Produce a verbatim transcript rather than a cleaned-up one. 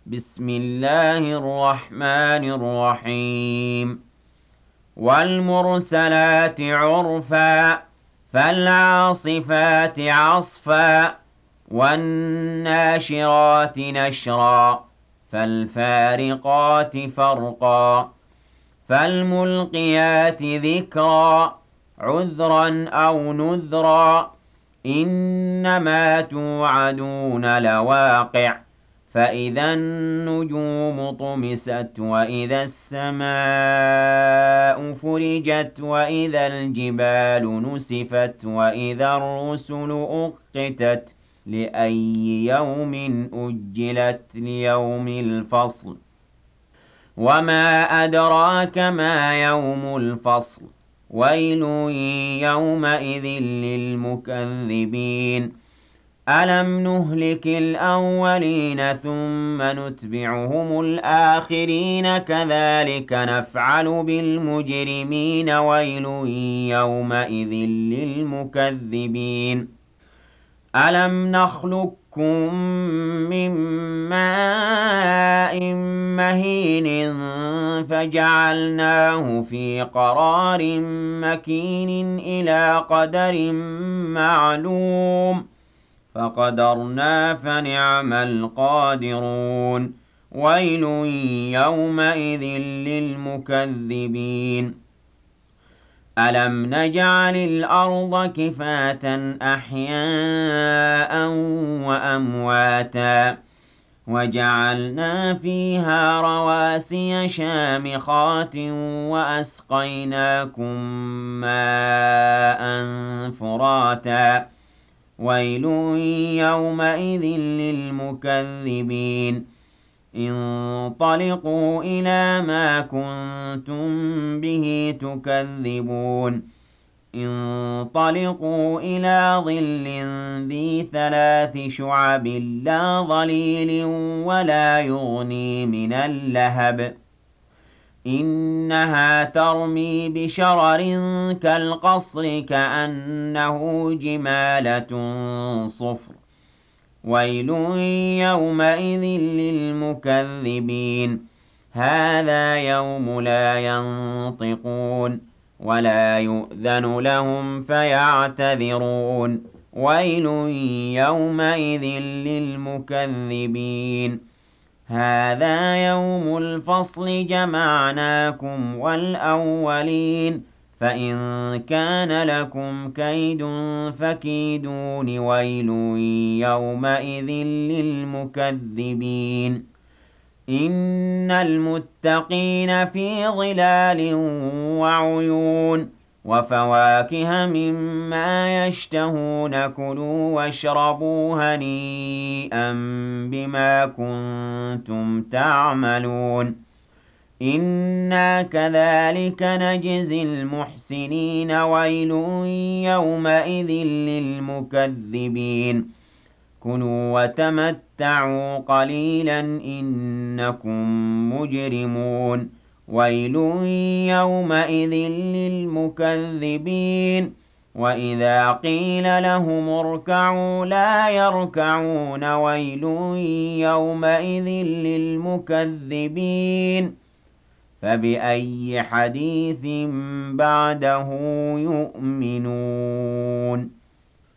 بسم الله الرحمن الرحيم والمرسلات عرفا فالعاصفات عصفا والناشرات نشرا فالفارقات فرقا فالملقيات ذكرا عذرا أو نذرا إنما توعدون لواقع فإذا النجوم طمست وإذا السماء فرجت وإذا الجبال نسفت وإذا الرسل أقتت لأي يوم أجلت ليوم الفصل وما أدراك ما يوم الفصل ويل يومئذ للمكذبين ألم نهلك الأولين ثم نتبعهم الآخرين كذلك نفعل بالمجرمين ويل يومئذ للمكذبين ألم نخلقكم من ماء مهين فجعلناه في قرار مكين إلى قدر معلوم فقدرنا فنعم القادرون ويل يومئذ للمكذبين ألم نجعل الأرض كفاة أحياء وأمواتا وجعلنا فيها رواسي شامخات وأسقيناكم ماء فراتا ويل يومئذ للمكذبين انطلقوا إلى ما كنتم به تكذبون انطلقوا إلى ظل ذي ثلاث شعب لا ظليل ولا يغني من اللهب إنها ترمي بشرر كالقصر كأنه جمالة صفر ويل يومئذ للمكذبين هذا يوم لا ينطقون ولا يؤذن لهم فيعتذرون ويل يومئذ للمكذبين هذا يوم الفصل جمعناكم والأولين فإن كان لكم كيد فكيدون ويل يومئذ للمكذبين إن المتقين في ظلال وعيون وفواكه مما يشتهون كلوا واشربوا هنيئا بما كنتم تعملون إنا كذلك نجزي المحسنين ويل يومئذ للمكذبين كلوا وتمتعوا قليلا إنكم مجرمون ويل يومئذ للمكذبين وإذا قيل لهم اركعوا لا يركعون ويل يومئذ للمكذبين فبأي حديث بعده يؤمنون